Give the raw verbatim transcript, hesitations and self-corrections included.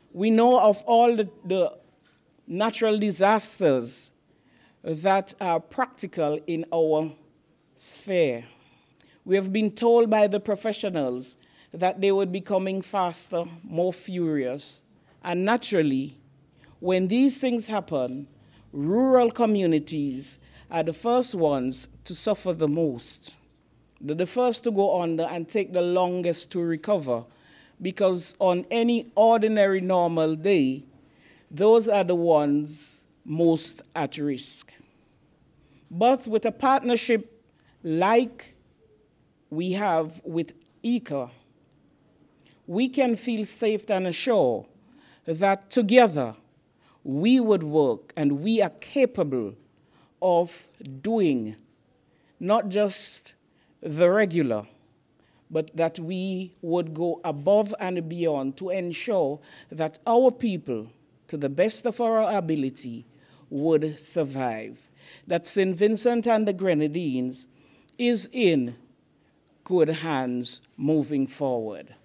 We know of all the, the natural disasters that are practical in our sphere. We have been told by the professionals that they would be coming faster, more furious, and naturally, when these things happen, rural communities are the first ones to suffer the most. They're the first to go under and take the longest to recover, because on any ordinary normal day, those are the ones most at risk. But with a partnership like we have with E C A, we can feel safe and assured that together we would work and we are capable of doing not just the regular, but that we would go above and beyond to ensure that our people, to the best of our ability, would survive. That Saint Vincent and the Grenadines is in good hands moving forward.